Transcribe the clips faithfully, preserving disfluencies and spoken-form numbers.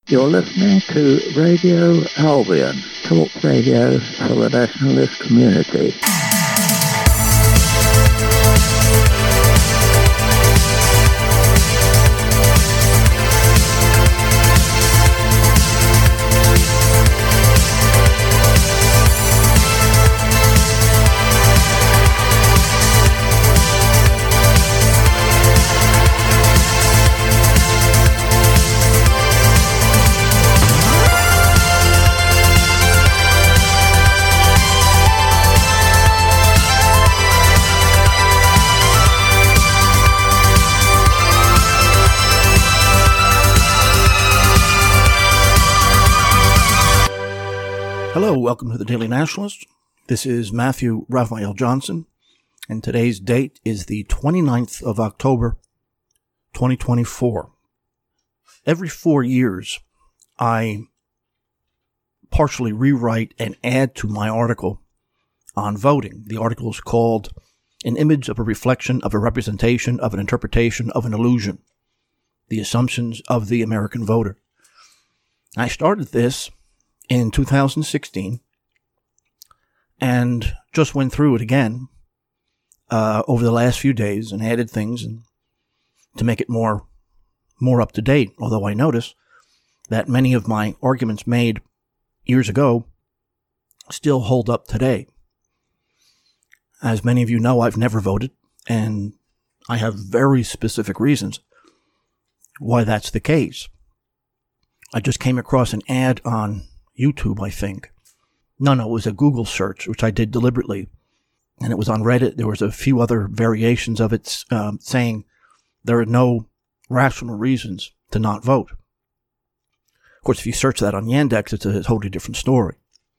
You're listening to Radio Albion, talk radio for the nationalist community. Hello, welcome to the Daily Nationalist. This is Matthew Raphael Johnson, and today's date is the twenty-ninth of October, twenty twenty-four. Every four years, I partially rewrite and add to my article on voting. The article is called An Image of a Reflection of a Representation of an Interpretation of an Illusion, The Assumptions of the American Voter. I started this in two thousand sixteen, and just went through it again uh, over the last few days and added things and to make it more more up to date. Although I notice that many of my arguments made years ago still hold up today. As many of you know, I've never voted, and I have very specific reasons why that's the case. I just came across an ad on YouTube, I think. No, no, it was a Google search, which I did deliberately. And it was on Reddit. There was a few other variations of it um, saying there are no rational reasons to not vote. Of course, if you search that on Yandex, it's a totally different story.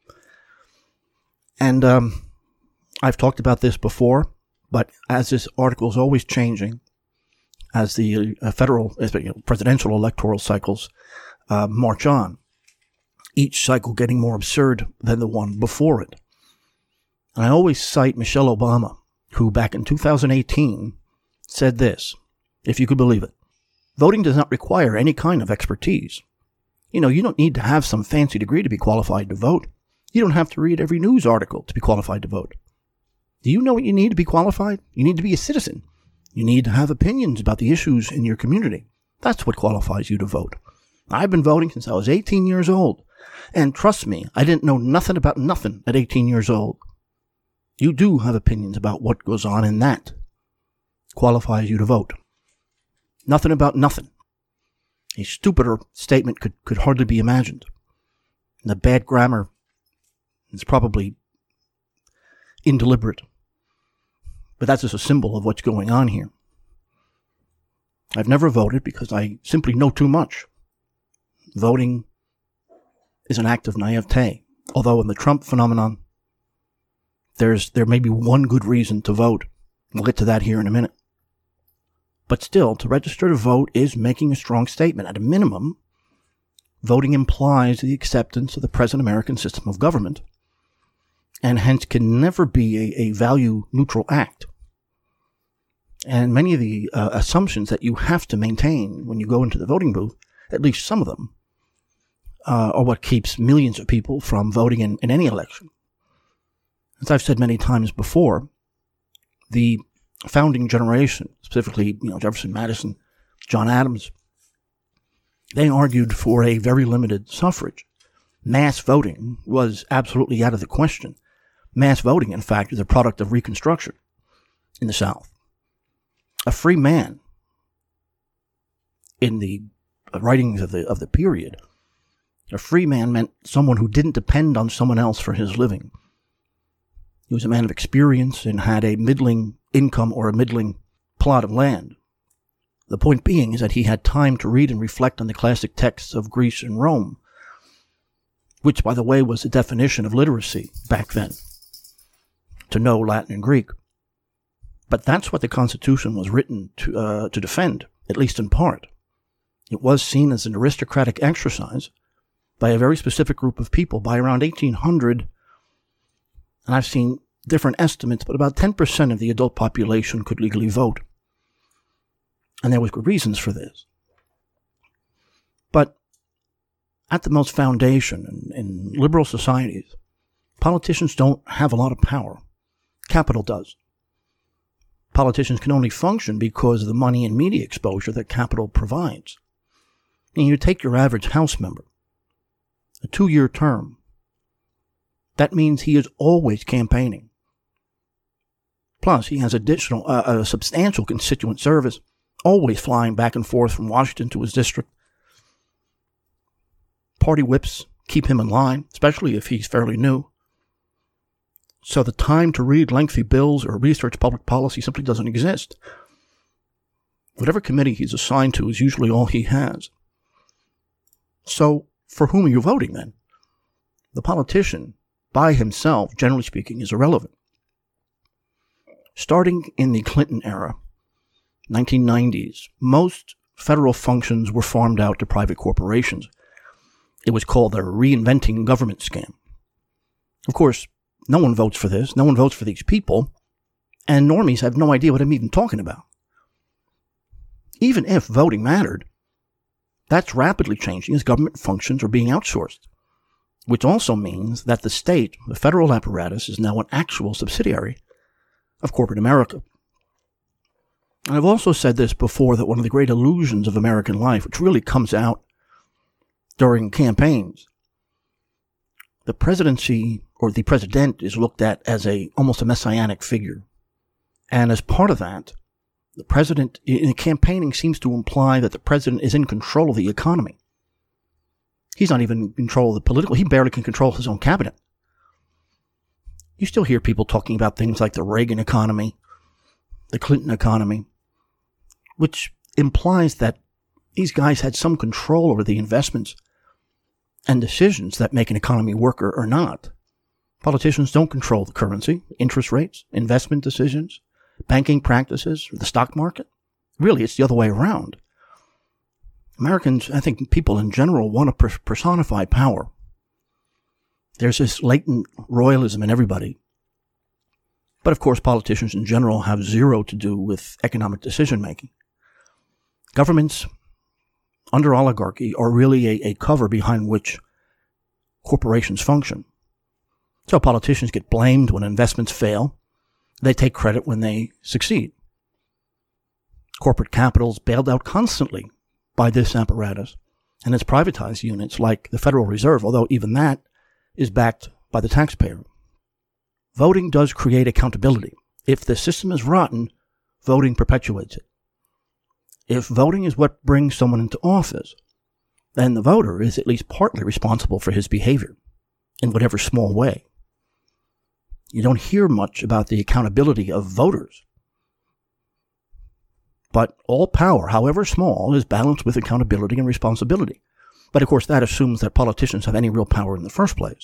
And um, I've talked about this before, but as this article is always changing, as the uh, federal, you know, presidential electoral cycles uh, march on, each cycle getting more absurd than the one before it. And I always cite Michelle Obama, who back in two thousand eighteen said this, if you could believe it: voting does not require any kind of expertise. You know, you don't need to have some fancy degree to be qualified to vote. You don't have to read every news article to be qualified to vote. Do you know what you need to be qualified? You need to be a citizen. You need to have opinions about the issues in your community. That's what qualifies you to vote. I've been voting since I was eighteen years old. And trust me, I didn't know nothing about nothing at eighteen years old. You do have opinions about what goes on, and that qualifies you to vote. Nothing about nothing. A stupider statement could, could hardly be imagined. And the bad grammar is probably indeliberate. But that's just a symbol of what's going on here. I've never voted because I simply know too much. Voting is an act of naivete. Although in the Trump phenomenon, there's there may be one good reason to vote. We'll get to that here in a minute. But still, to register to vote is making a strong statement. At a minimum, voting implies the acceptance of the present American system of government, and hence can never be a, a value-neutral act. And many of the uh, assumptions that you have to maintain when you go into the voting booth, at least some of them, Uh, or what keeps millions of people from voting in, in any election. As I've said many times before, the founding generation, specifically, you know, Jefferson, Madison, John Adams, they argued for a very limited suffrage. Mass voting was absolutely out of the question. Mass voting, in fact, is a product of Reconstruction in the South. A free man, in the writings of the of the period, a free man meant someone who didn't depend on someone else for his living. He was a man of experience and had a middling income or a middling plot of land. The point being is that he had time to read and reflect on the classic texts of Greece and Rome, which, by the way, was the definition of literacy back then, to know Latin and Greek. But that's what the Constitution was written to, uh, to defend, at least in part. It was seen as an aristocratic exercise by a very specific group of people. By around eighteen hundred, and I've seen different estimates, but about ten percent of the adult population could legally vote. And there was good reasons for this. But at the most foundation in, in liberal societies, politicians don't have a lot of power. Capital does. Politicians can only function because of the money and media exposure that capital provides. And you take your average House member, a two-year term. That means he is always campaigning. Plus, he has additional, uh, a substantial constituent service, always flying back and forth from Washington to his district. Party whips keep him in line, especially if he's fairly new. So the time to read lengthy bills or research public policy simply doesn't exist. Whatever committee he's assigned to is usually all he has. So, for whom are you voting then? The politician, by himself, generally speaking, is irrelevant. Starting in the Clinton era, nineteen nineties, most federal functions were farmed out to private corporations. It was called the reinventing government scam. Of course, no one votes for this. No one votes for these people. And normies have no idea what I'm even talking about. Even if voting mattered, that's rapidly changing as government functions are being outsourced, which also means that the state, the federal apparatus, is now an actual subsidiary of corporate America. And I've also said this before, that one of the great illusions of American life, which really comes out during campaigns, the presidency or the president is looked at as a almost a messianic figure. And as part of that, the president in campaigning seems to imply that the president is in control of the economy. He's not even in control of the political. He barely can control his own cabinet. You still hear people talking about things like the Reagan economy, the Clinton economy, which implies that these guys had some control over the investments and decisions that make an economy work or, or not. Politicians don't control the currency, interest rates, investment decisions, banking practices, or the stock market. Really, it's the other way around. Americans, I think people in general, want to personify power. There's this latent royalism in everybody. But of course, politicians in general have zero to do with economic decision-making. Governments under oligarchy are really a, a cover behind which corporations function. So politicians get blamed when investments fail. They take credit when they succeed. Corporate capital is bailed out constantly by this apparatus and its privatized units like the Federal Reserve, although even that is backed by the taxpayer. Voting does create accountability. If the system is rotten, voting perpetuates it. If voting is what brings someone into office, then the voter is at least partly responsible for his behavior, in whatever small way. You don't hear much about the accountability of voters. But all power, however small, is balanced with accountability and responsibility. But of course, that assumes that politicians have any real power in the first place.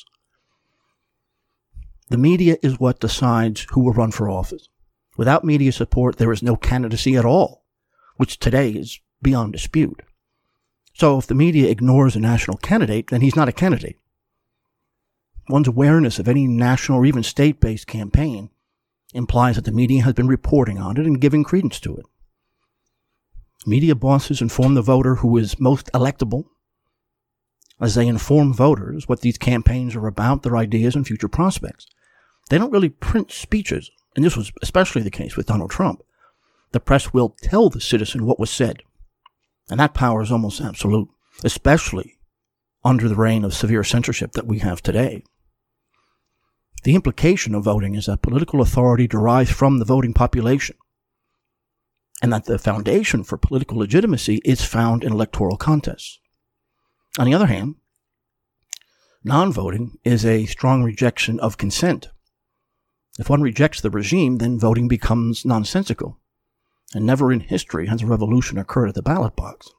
The media is what decides who will run for office. Without media support, there is no candidacy at all, which today is beyond dispute. So if the media ignores a national candidate, then he's not a candidate. One's awareness of any national or even state-based campaign implies that the media has been reporting on it and giving credence to it. Media bosses inform the voter who is most electable as they inform voters what these campaigns are about, their ideas, and future prospects. They don't really print speeches, and this was especially the case with Donald Trump. The press will tell the citizen what was said, and that power is almost absolute, especially under the reign of severe censorship that we have today. The implication of voting is that political authority derives from the voting population, and that the foundation for political legitimacy is found in electoral contests. On the other hand, non-voting is a strong rejection of consent. If one rejects the regime, then voting becomes nonsensical, and never in history has a revolution occurred at the ballot box.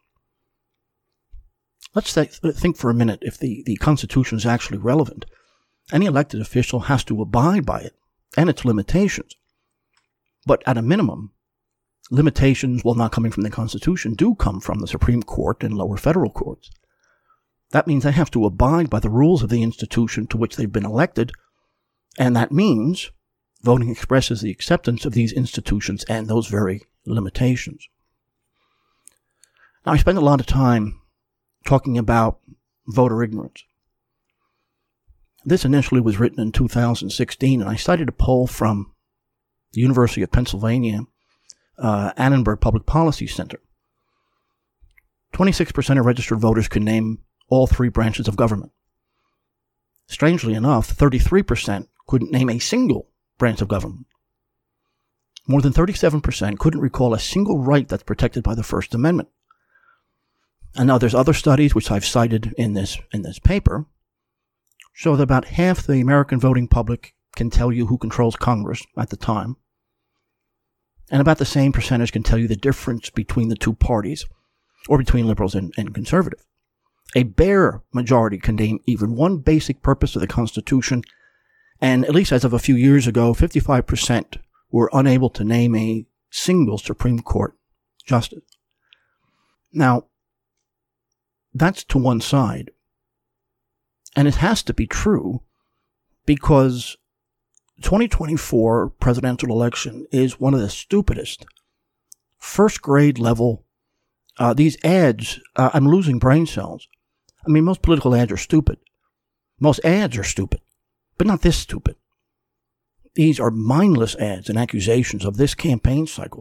Let's th- think for a minute if the, the Constitution is actually relevant. Any elected official has to abide by it and its limitations. But at a minimum, limitations, while not coming from the Constitution, do come from the Supreme Court and lower federal courts. That means they have to abide by the rules of the institution to which they've been elected, and that means voting expresses the acceptance of these institutions and those very limitations. Now, I spend a lot of time talking about voter ignorance. This initially was written in two thousand sixteen, and I cited a poll from the University of Pennsylvania, uh, Annenberg Public Policy Center. twenty-six percent of registered voters could name all three branches of government. Strangely enough, thirty-three percent couldn't name a single branch of government. More than thirty-seven percent couldn't recall a single right that's protected by the First Amendment. And now there's other studies, which I've cited in this in this paper, show that about half the American voting public can tell you who controls Congress at the time. And about the same percentage can tell you the difference between the two parties, or between liberals and, and conservative. A bare majority can name even one basic purpose of the Constitution, and at least as of a few years ago, fifty-five percent were unable to name a single Supreme Court justice. Now, that's to one side. And it has to be true because twenty twenty-four presidential election is one of the stupidest first grade level. Uh, these ads, uh, I'm losing brain cells. I mean, most political ads are stupid. Most ads are stupid, but not this stupid. These are mindless ads and accusations of this campaign cycle.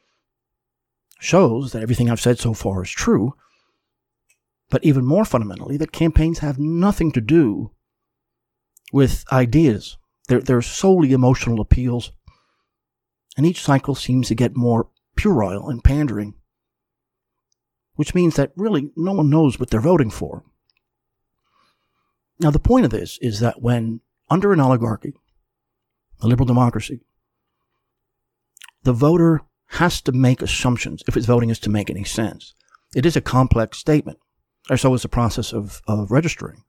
Shows that everything I've said so far is true, but even more fundamentally, that campaigns have nothing to do with ideas. They're, they're solely emotional appeals, and each cycle seems to get more puerile and pandering, which means that really no one knows what they're voting for. Now, the point of this is that when, under an oligarchy, a liberal democracy, the voter has to make assumptions if its voting is to make any sense. It is a complex statement, or so is the process of, of registering.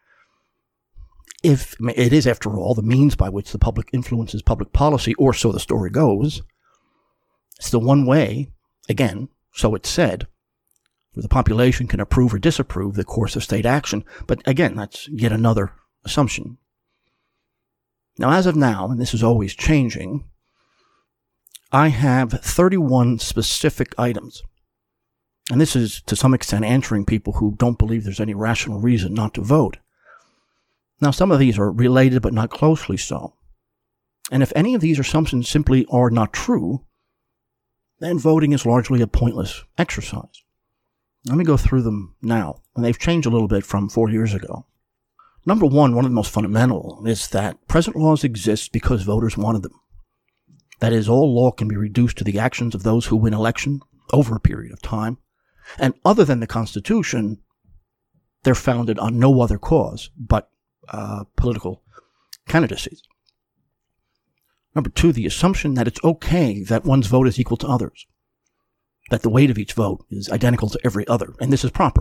If it is, after all, the means by which the public influences public policy, or so the story goes, it's the one way, again, so it's said, where the population can approve or disapprove the course of state action. But again, that's yet another assumption. Now, as of now, and this is always changing, I have thirty-one specific items. And this is, to some extent, answering people who don't believe there's any rational reason not to vote. Now, some of these are related, but not closely so. And if any of these assumptions simply are not true, then voting is largely a pointless exercise. Let me go through them now, and they've changed a little bit from four years ago. Number one, one of the most fundamental, is that present laws exist because voters wanted them. That is, all law can be reduced to the actions of those who win election over a period of time, and other than the Constitution, they're founded on no other cause but uh, political candidacies. Number two, the assumption that it's okay that one's vote is equal to others, that the weight of each vote is identical to every other, and this is proper.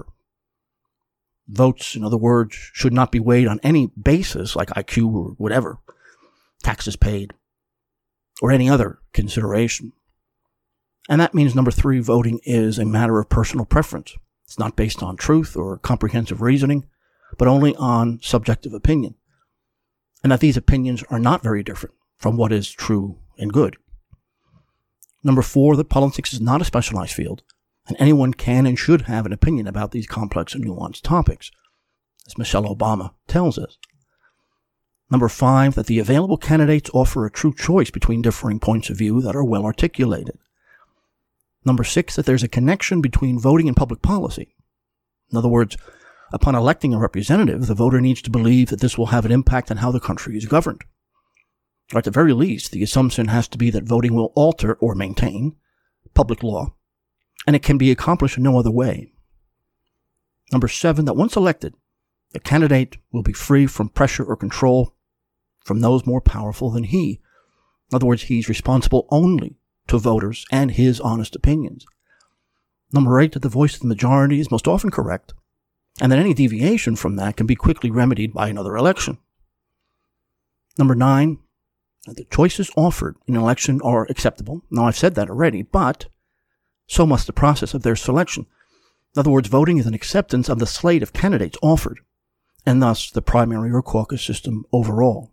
Votes, in other words, should not be weighed on any basis like I Q or whatever, taxes paid, or any other consideration. And that means, number three, voting is a matter of personal preference. It's not based on truth or comprehensive reasoning, but only on subjective opinion. And that these opinions are not very different from what is true and good. Number four, that politics is not a specialized field, and anyone can and should have an opinion about these complex and nuanced topics, as Michelle Obama tells us. Number five, that the available candidates offer a true choice between differing points of view that are well articulated. Number six, that there's a connection between voting and public policy. In other words, upon electing a representative, the voter needs to believe that this will have an impact on how the country is governed. Or at the very least, the assumption has to be that voting will alter or maintain public law, and it can be accomplished in no other way. Number seven, that once elected, the candidate will be free from pressure or control from those more powerful than he. In other words, he's responsible only to voters and his honest opinions. Number eight, that the voice of the majority is most often correct, and that any deviation from that can be quickly remedied by another election. Number nine, that the choices offered in an election are acceptable. Now, I've said that already, but so must the process of their selection. In other words, voting is an acceptance of the slate of candidates offered, and thus the primary or caucus system overall.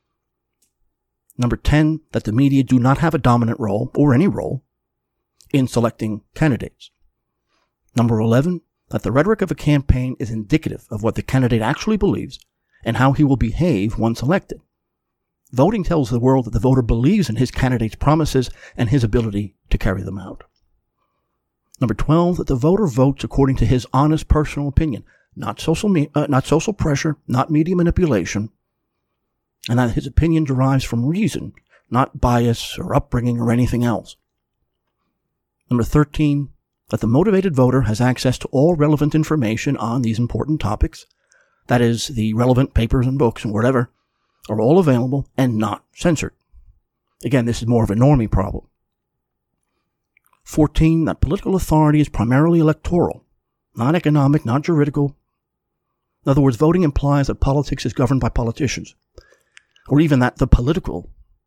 Number ten, that the media do not have a dominant role, or any role, in selecting candidates. Number eleven, that the rhetoric of a campaign is indicative of what the candidate actually believes and how he will behave once elected. Voting tells the world that the voter believes in his candidate's promises and his ability to carry them out. Number twelve, that the voter votes according to his honest personal opinion, not social, me- uh, not social pressure, not media manipulation, and that his opinion derives from reason, not bias or upbringing or anything else. Number thirteen, that the motivated voter has access to all relevant information on these important topics, that is, the relevant papers and books and whatever, are all available and not censored. Again, this is more of a normie problem. fourteen, that political authority is primarily electoral, not economic, not juridical. In other words, voting implies that politics is governed by politicians, or even that the political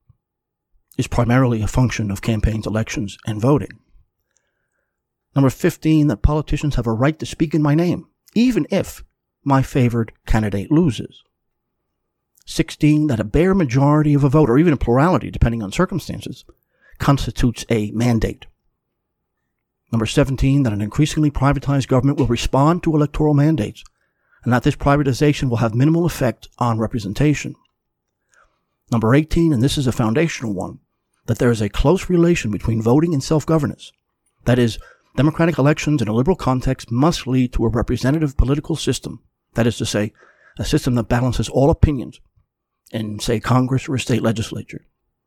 is primarily a function of campaigns, elections, and voting. Number fifteen, that politicians have a right to speak in my name, even if my favored candidate loses. sixteen, that a bare majority of a vote, or even a plurality, depending on circumstances, constitutes a mandate. Number seventeen, that an increasingly privatized government will respond to electoral mandates, and that this privatization will have minimal effect on representation. Number eighteen, and this is a foundational one, that there is a close relation between voting and self-governance. That is, democratic elections in a liberal context must lead to a representative political system, that is to say, a system that balances all opinions in, say, Congress or a state legislature.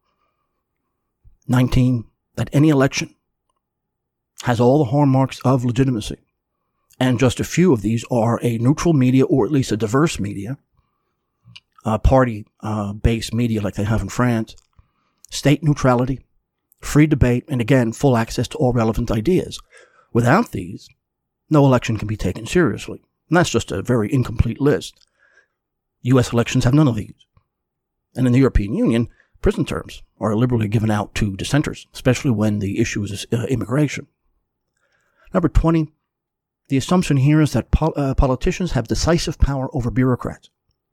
nineteen, that any election has all the hallmarks of legitimacy, and just a few of these are a neutral media, or at least a diverse media, uh, party-based uh, media like they have in France, state neutrality, free debate, and again, full access to all relevant ideas. Without these, no election can be taken seriously. And that's just a very incomplete list. U S elections have none of these. And in the European Union, prison terms are liberally given out to dissenters, especially when the issue is uh, immigration. Number twenty, the assumption here is that pol- uh, politicians have decisive power over bureaucrats.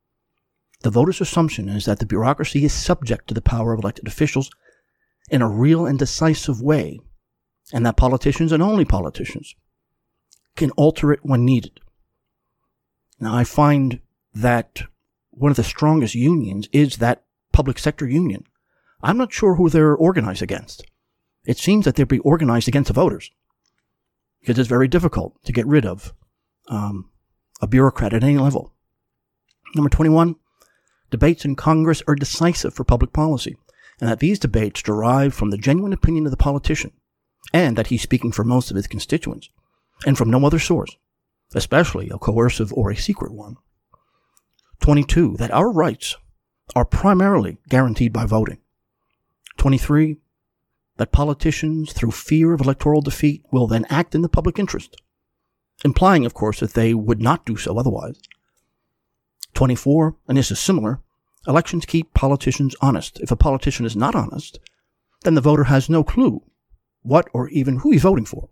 The voter's assumption is that the bureaucracy is subject to the power of elected officials in a real and decisive way, and that politicians, and only politicians, can alter it when needed. Now, I find that one of the strongest unions is that public sector union. I'm not sure who they're organized against. It seems that they'd be organized against the voters, because it's very difficult to get rid of um, a bureaucrat at any level. Number twenty-one, debates in Congress are decisive for public policy, and that these debates derive from the genuine opinion of the politician, and that he's speaking for most of his constituents, and from no other source, especially a coercive or a secret one. twenty-two, that our rights are primarily guaranteed by voting. twenty-three, that politicians, through fear of electoral defeat, will then act in the public interest, implying, of course, that they would not do so otherwise. twenty-four, and this is similar, elections keep politicians honest. If a politician is not honest, then the voter has no clue what or even who he's voting for.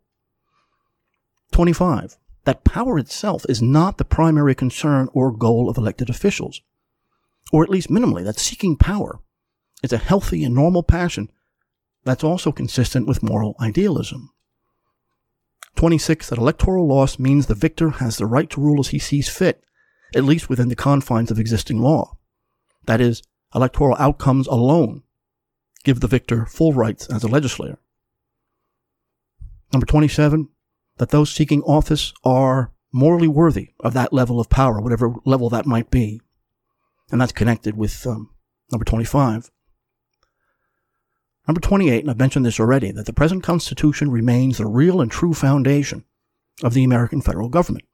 twenty-five, that power itself is not the primary concern or goal of elected officials, or at least minimally, that seeking power is a healthy and normal passion that's also consistent with moral idealism. twenty-six, that electoral loss means the victor has the right to rule as he sees fit, at least within the confines of existing law. That is, electoral outcomes alone give the victor full rights as a legislator. Number twenty-seven, that those seeking office are morally worthy of that level of power, whatever level that might be. And that's connected with um, number twenty-five. Number twenty-eight, and I've mentioned this already, that the present Constitution remains the real and true foundation of the American federal government.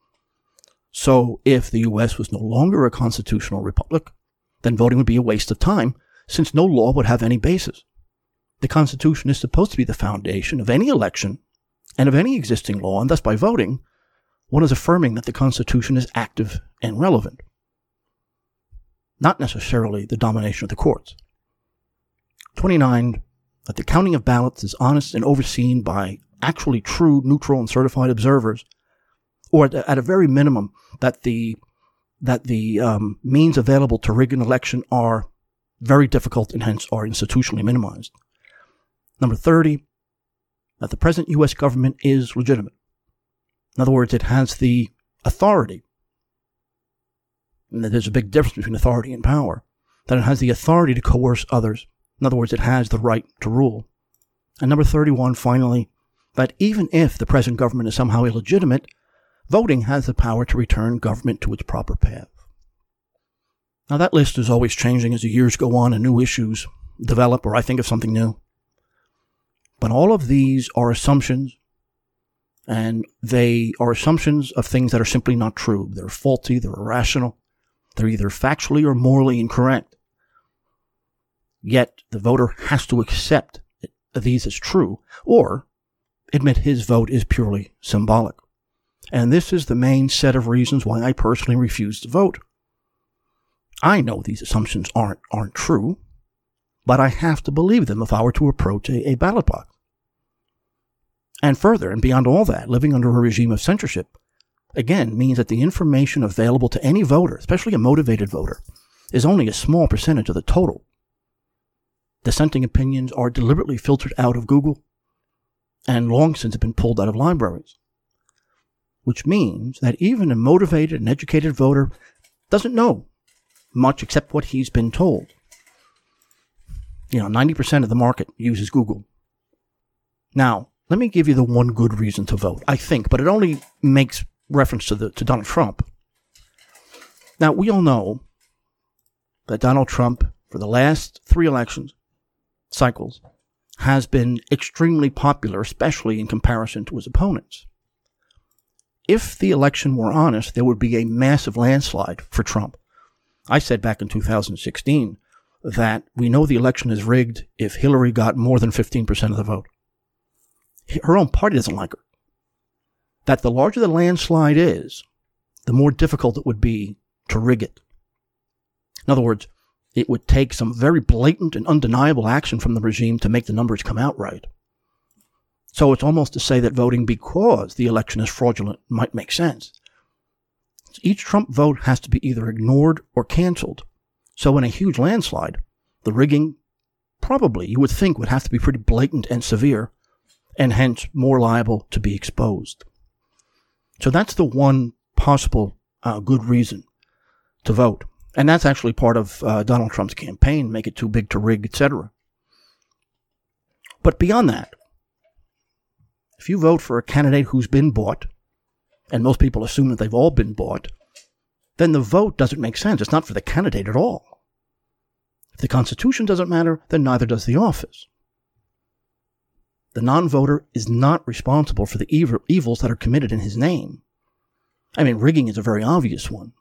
So if the U S was no longer a constitutional republic, then voting would be a waste of time, since no law would have any basis. The Constitution is supposed to be the foundation of any election and of any existing law, and thus by voting, one is affirming that the Constitution is active and relevant, not necessarily the domination of the courts. twenty-nine, that the counting of ballots is honest and overseen by actually true, neutral, and certified observers, or at, at a very minimum, that the that the um, means available to rig an election are very difficult and hence are institutionally minimized. Number thirty, that the present U S government is legitimate. In other words, it has the authority. And there's a big difference between authority and power. That it has the authority to coerce others. In other words, it has the right to rule. And number thirty-one, finally, that even if the present government is somehow illegitimate, voting has the power to return government to its proper path. Now, that list is always changing as the years go on and new issues develop, or I think of something new. But all of these are assumptions, and they are assumptions of things that are simply not true. They're faulty, they're irrational, they're either factually or morally incorrect. Yet, the voter has to accept these as true, or admit his vote is purely symbolic. And this is the main set of reasons why I personally refuse to vote. I know these assumptions aren't aren't true, but I have to believe them if I were to approach a, a ballot box. And further, and beyond all that, living under a regime of censorship, again, means that the information available to any voter, especially a motivated voter, is only a small percentage of the total. Dissenting opinions are deliberately filtered out of Google and long since have been pulled out of libraries. Which means that even a motivated and educated voter doesn't know much except what he's been told. You know, ninety percent of the market uses Google. Now, let me give you the one good reason to vote, I think, but it only makes reference to the to Donald Trump. Now, we all know that Donald Trump, for the last three elections cycles, has been extremely popular, especially in comparison to his opponents. If the election were honest, there would be a massive landslide for Trump. I said back in two thousand sixteen that we know the election is rigged if Hillary got more than fifteen percent of the vote. Her own party doesn't like her. That the larger the landslide is, the more difficult it would be to rig it. In other words, it would take some very blatant and undeniable action from the regime to make the numbers come out right. So it's almost to say that voting because the election is fraudulent might make sense. Each Trump vote has to be either ignored or canceled. So in a huge landslide, the rigging probably, you would think, would have to be pretty blatant and severe, and hence more liable to be exposed. So that's the one possible uh, good reason to vote. And that's actually part of uh, Donald Trump's campaign, make it too big to rig, et cetera. But beyond that, if you vote for a candidate who's been bought, and most people assume that they've all been bought, then the vote doesn't make sense. It's not for the candidate at all. If the Constitution doesn't matter, then neither does the office. The non-voter is not responsible for the evil, evils that are committed in his name. I mean, rigging is a very obvious one.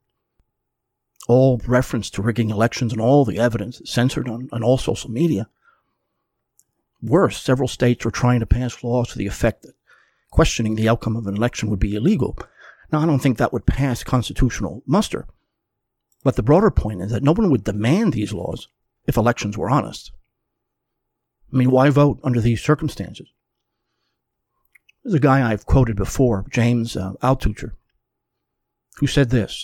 All reference to rigging elections and all the evidence is censored on, on all social media. Worse, several states are trying to pass laws to the effect that questioning the outcome of an election would be illegal. Now, I don't think that would pass constitutional muster. But the broader point is that no one would demand these laws if elections were honest. I mean, why vote under these circumstances? There's a guy I've quoted before, James uh, Altucher, who said this: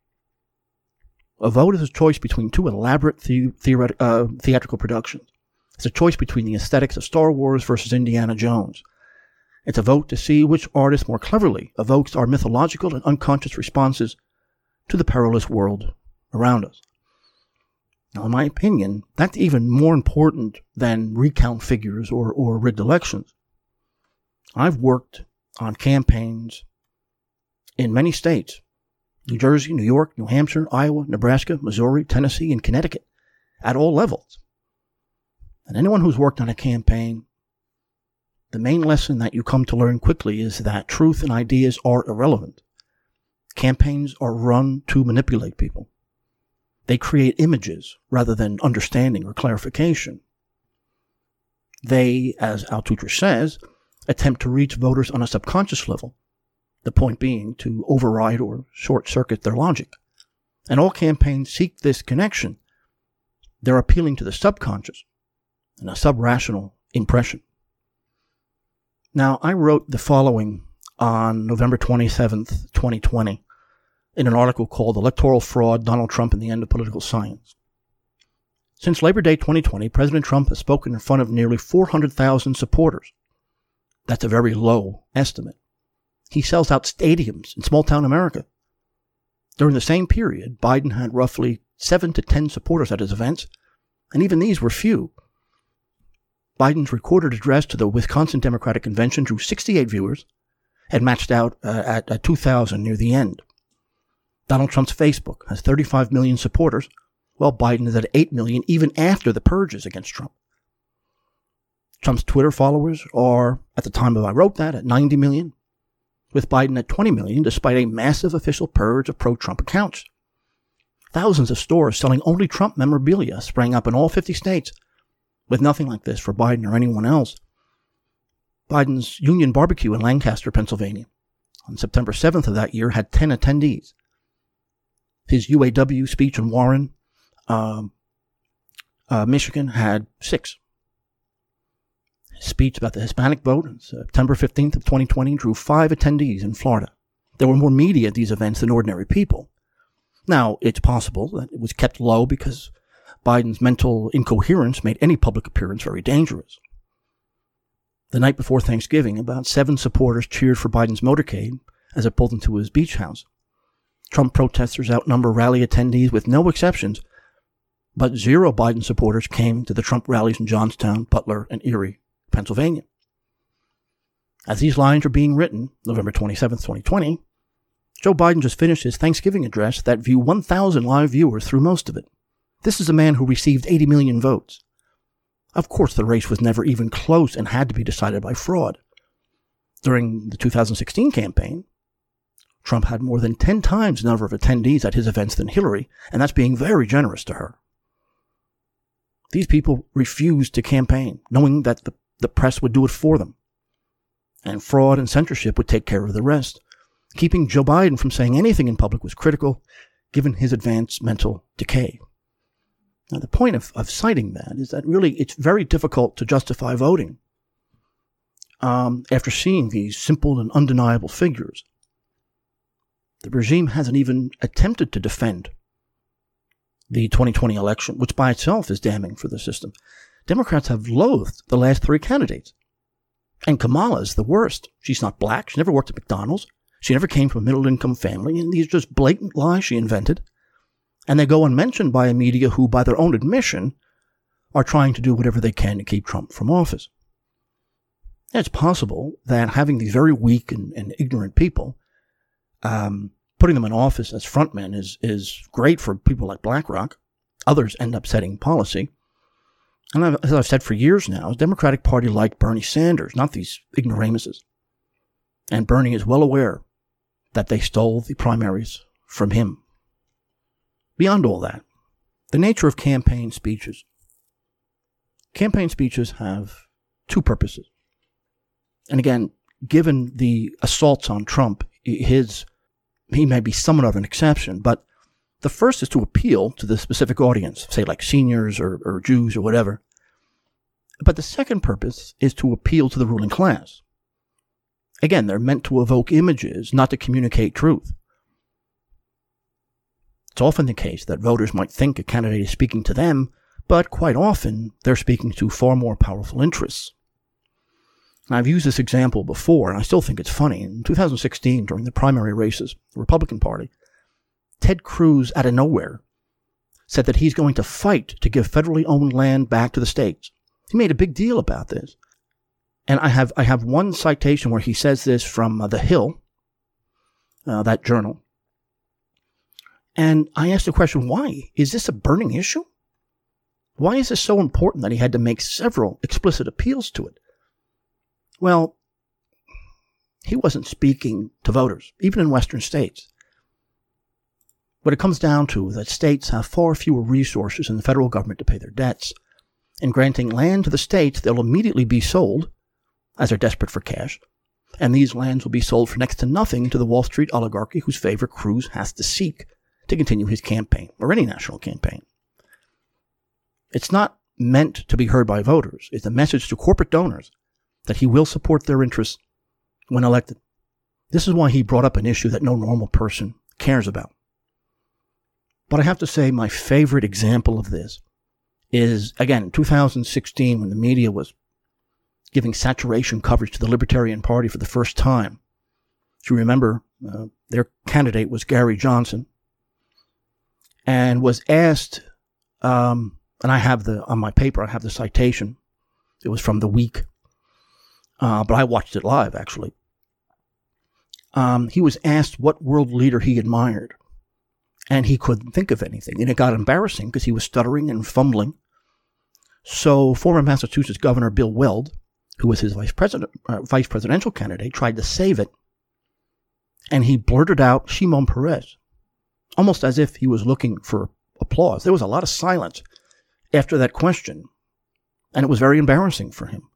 a vote is a choice between two elaborate the- theoret- uh, theatrical productions. It's a choice between the aesthetics of Star Wars versus Indiana Jones. It's a vote to see which artist more cleverly evokes our mythological and unconscious responses to the perilous world around us. Now, in my opinion, that's even more important than recount figures or, or rigged elections. I've worked on campaigns in many states: New Jersey, New York, New Hampshire, Iowa, Nebraska, Missouri, Tennessee, and Connecticut, at all levels. And anyone who's worked on a campaign, the main lesson that you come to learn quickly is that truth and ideas are irrelevant. Campaigns are run to manipulate people. They create images rather than understanding or clarification. They, as Altucher says, attempt to reach voters on a subconscious level, the point being to override or short-circuit their logic. And all campaigns seek this connection. They're appealing to the subconscious and a sub-rational impression. Now, I wrote the following on November twenty-seventh, twenty twenty, in an article called Electoral Fraud, Donald Trump and the End of Political Science. Since Labor Day twenty twenty, President Trump has spoken in front of nearly four hundred thousand supporters. That's a very low estimate. He sells out stadiums in small-town America. During the same period, Biden had roughly seven to ten supporters at his events, and even these were few. Biden's recorded address to the Wisconsin Democratic Convention drew sixty-eight viewers and matched out uh, at, at two thousand near the end. Donald Trump's Facebook has thirty-five million supporters, while Biden is at eight million even after the purges against Trump. Trump's Twitter followers are, at the time that I wrote that, at ninety million, with Biden at twenty million, despite a massive official purge of pro-Trump accounts. Thousands of stores selling only Trump memorabilia sprang up in all fifty states, with nothing like this for Biden or anyone else. Biden's Union Barbecue in Lancaster, Pennsylvania, on September seventh of that year, had ten attendees. His U A W speech in Warren, uh, uh, Michigan, had six. His speech about the Hispanic vote on September fifteenth of twenty twenty drew five attendees in Florida. There were more media at these events than ordinary people. Now, it's possible that it was kept low because Biden's mental incoherence made any public appearance very dangerous. The night before Thanksgiving, about seven supporters cheered for Biden's motorcade as it pulled into his beach house. Trump protesters outnumber rally attendees with no exceptions, but zero Biden supporters came to the Trump rallies in Johnstown, Butler, and Erie, Pennsylvania. As these lines are being written, November twenty-seventh, twenty twenty, Joe Biden just finished his Thanksgiving address that viewed one thousand live viewers through most of it. This is a man who received eighty million votes. Of course, the race was never even close and had to be decided by fraud. During the two thousand sixteen campaign, Trump had more than ten times the number of attendees at his events than Hillary, and that's being very generous to her. These people refused to campaign, knowing that the, the press would do it for them. And fraud and censorship would take care of the rest. Keeping Joe Biden from saying anything in public was critical, given his advanced mental decay. Now, the point of, of citing that is that really it's very difficult to justify voting um, after seeing these simple and undeniable figures. The regime hasn't even attempted to defend the twenty twenty election, which by itself is damning for the system. Democrats have loathed the last three candidates. And Kamala is the worst. She's not black. She never worked at McDonald's. She never came from a middle-income family. And these are just blatant lies she invented. And they go unmentioned by a media who, by their own admission, are trying to do whatever they can to keep Trump from office. It's possible that having these very weak and, and ignorant people, um, putting them in office as frontmen is, is great for people like BlackRock. Others end up setting policy. And I've, as I've said for years now, the Democratic Party liked Bernie Sanders, not these ignoramuses. And Bernie is well aware that they stole the primaries from him. Beyond all that, the nature of campaign speeches. Campaign speeches have two purposes. And again, given the assaults on Trump, his he may be somewhat of an exception, but the first is to appeal to the specific audience, say like seniors or, or Jews or whatever. But the second purpose is to appeal to the ruling class. Again, they're meant to evoke images, not to communicate truth. It's often the case that voters might think a candidate is speaking to them, but quite often they're speaking to far more powerful interests. And I've used this example before, and I still think it's funny. In two thousand sixteen, during the primary races, the Republican Party, Ted Cruz, out of nowhere, said that he's going to fight to give federally owned land back to the states. He made a big deal about this. And I have I have one citation where he says this from uh, The Hill, uh, that journal. And I asked the question, why? Is this a burning issue? Why is this so important that he had to make several explicit appeals to it? Well, he wasn't speaking to voters, even in Western states. What it comes down to is that states have far fewer resources than the federal government to pay their debts. In granting land to the states, they'll immediately be sold, as they're desperate for cash, and these lands will be sold for next to nothing to the Wall Street oligarchy whose favor Cruz has to seek to continue his campaign, or any national campaign. It's not meant to be heard by voters. It's a message to corporate donors that he will support their interests when elected. This is why he brought up an issue that no normal person cares about. But I have to say my favorite example of this is, again, two thousand sixteen, when the media was giving saturation coverage to the Libertarian Party for the first time. If you remember, uh, their candidate was Gary Johnson, and was asked, um, and I have the, on my paper, I have the citation. It was from The Week, uh, but I watched it live, actually. Um, he was asked what world leader he admired, and he couldn't think of anything. And it got embarrassing because he was stuttering and fumbling. So former Massachusetts Governor Bill Weld, who was his vice president, uh, vice presidential candidate, tried to save it. And he blurted out Shimon Peres, almost as if he was looking for applause. There was a lot of silence after that question, and it was very embarrassing for him.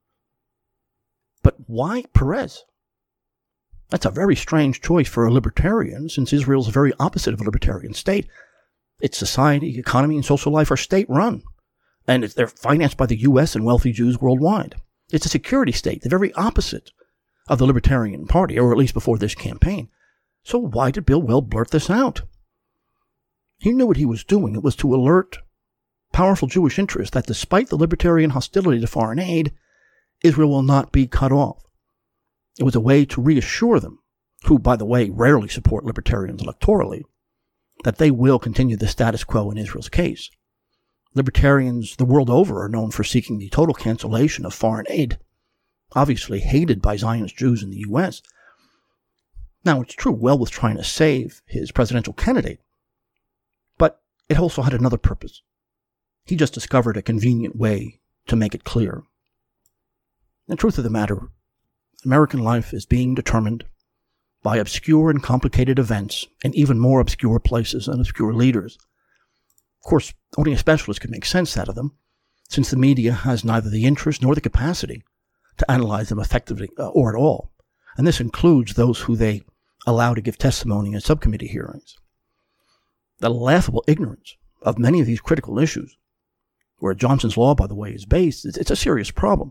But why Peres? That's a very strange choice for a libertarian, since Israel is the very opposite of a libertarian state. Its society, economy, and social life are state-run, and they're financed by the U S and wealthy Jews worldwide. It's a security state, the very opposite of the Libertarian Party, or at least before this campaign. So why did Bill Weld blurt this out? He knew what he was doing. It was to alert powerful Jewish interests that despite the libertarian hostility to foreign aid, Israel will not be cut off. It was a way to reassure them, who, by the way, rarely support libertarians electorally, that they will continue the status quo in Israel's case. Libertarians the world over are known for seeking the total cancellation of foreign aid, obviously hated by Zionist Jews in the U S. Now, it's true, Weld was trying to save his presidential candidate, but it also had another purpose. He just discovered a convenient way to make it clear. The truth of the matter, American life is being determined by obscure and complicated events in even more obscure places and obscure leaders. Of course, only a specialist can make sense out of them, since the media has neither the interest nor the capacity to analyze them effectively uh, or at all. And this includes those who they allow to give testimony in subcommittee hearings. The laughable ignorance of many of these critical issues, where Johnson's Law, by the way, is based, it's a serious problem.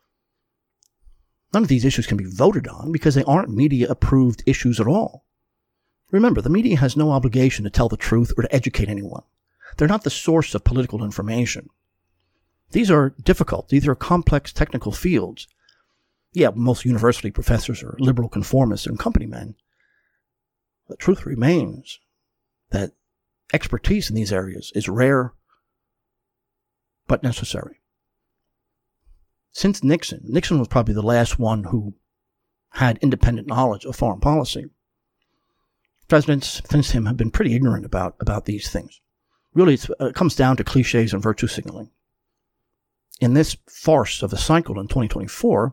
None of these issues can be voted on because they aren't media-approved issues at all. Remember, the media has no obligation to tell the truth or to educate anyone. They're not the source of political information. These are difficult. These are complex technical fields. Yeah, most university professors are liberal conformists and company men. The truth remains that expertise in these areas is rare but necessary. Since Nixon, Nixon was probably the last one who had independent knowledge of foreign policy. Presidents since him have been pretty ignorant about, about these things. Really, it's, uh, it comes down to cliches and virtue signaling. In this farce of a cycle in twenty twenty-four,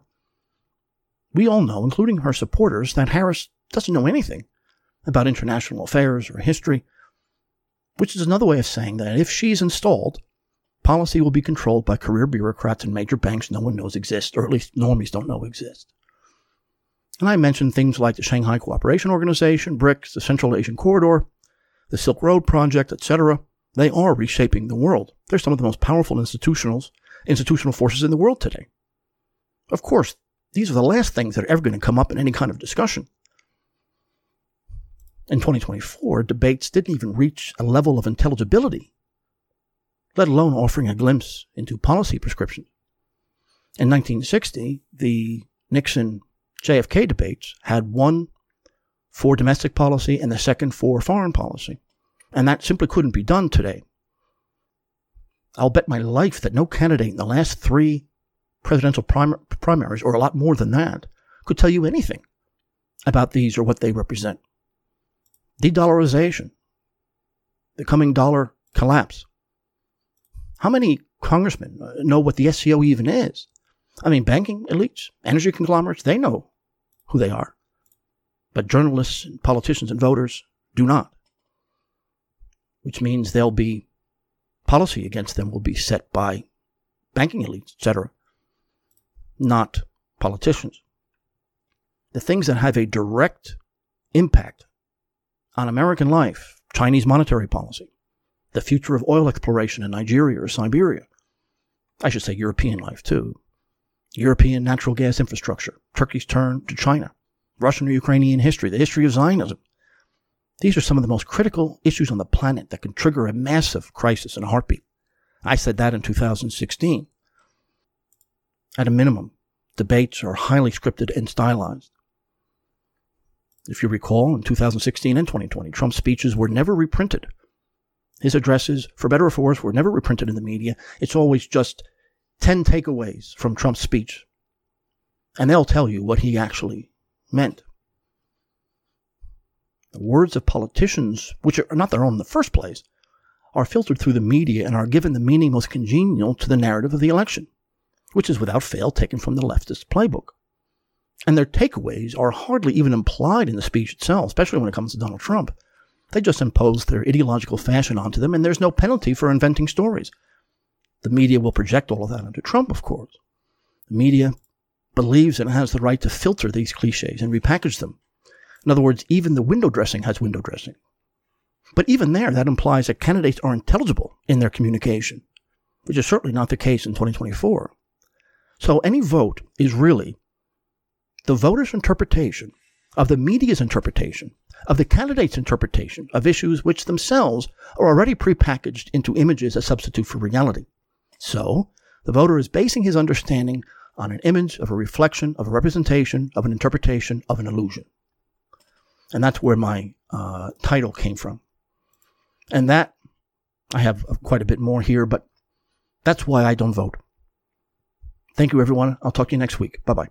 we all know, including her supporters, that Harris doesn't know anything about international affairs or history, which is another way of saying that if she's installed, policy will be controlled by career bureaucrats and major banks no one knows exist, or at least normies don't know exist. And I mentioned things like the Shanghai Cooperation Organization, BRICS, the Central Asian Corridor, the Silk Road Project, et cetera. They are reshaping the world. They're some of the most powerful institutionals, institutional forces in the world today. Of course, these are the last things that are ever going to come up in any kind of discussion. In twenty twenty-four, debates didn't even reach a level of intelligibility, let alone offering a glimpse into policy prescriptions. In nineteen sixty, the Nixon-J F K debates had one for domestic policy and the second for foreign policy. And that simply couldn't be done today. I'll bet my life that no candidate in the last three presidential prim- primaries, or a lot more than that, could tell you anything about these or what they represent. De-dollarization, the coming dollar collapse. How many congressmen know what the S C O even is? I mean, banking elites, energy conglomerates, they know who they are. But journalists and politicians and voters do not. Which means there'll be policy against them will be set by banking elites, et cetera, not politicians. The things that have a direct impact on American life, Chinese monetary policy, the future of oil exploration in Nigeria or Siberia, I should say European life too, European natural gas infrastructure, Turkey's turn to China, Russian or Ukrainian history, the history of Zionism. These are some of the most critical issues on the planet that can trigger a massive crisis in a heartbeat. I said that in two thousand sixteen. At a minimum, debates are highly scripted and stylized. If you recall, in two thousand sixteen and twenty twenty, Trump's speeches were never reprinted. His addresses, for better or for worse, were never reprinted in the media. It's always just ten takeaways from Trump's speech. And they'll tell you what he actually meant. The words of politicians, which are not their own in the first place, are filtered through the media and are given the meaning most congenial to the narrative of the election, which is without fail taken from the leftist playbook. And their takeaways are hardly even implied in the speech itself, especially when it comes to Donald Trump. They just impose their ideological fashion onto them, and there's no penalty for inventing stories. The media will project all of that onto Trump, of course. The media believes it has the right to filter these cliches and repackage them. In other words, even the window dressing has window dressing. But even there, that implies that candidates are intelligible in their communication, which is certainly not the case in twenty twenty-four. So any vote is really the voter's interpretation of the media's interpretation of the candidate's interpretation of issues which themselves are already prepackaged into images as substitute for reality. So, the voter is basing his understanding on an image of a reflection, of a representation, of an interpretation, of an illusion. And that's where my uh, title came from. And that, I have quite a bit more here, but that's why I don't vote. Thank you, everyone. I'll talk to you next week. Bye-bye.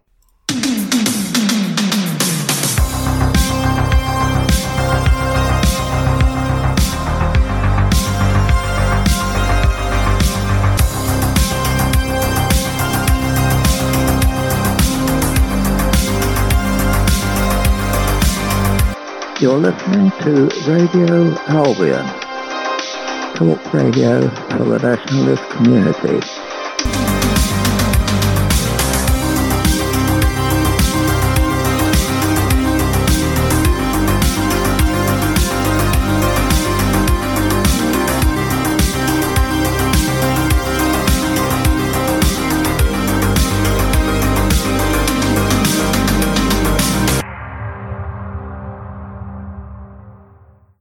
You're listening to Radio Albion, talk radio for the nationalist community.